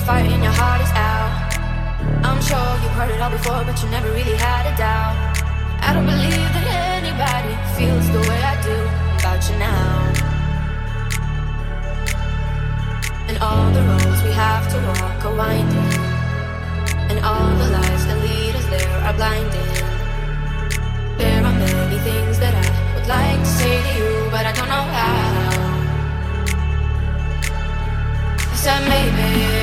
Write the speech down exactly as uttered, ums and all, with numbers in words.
fire in your heart is out. I'm sure you've heard it all before, but you never really had a doubt. I don't believe that anybody feels the way I do about you now. And all the roads we have to walk are winding, and all the lies that lead us there are blinding. There are many things that I would like to say to you, but I don't know how. I said maybe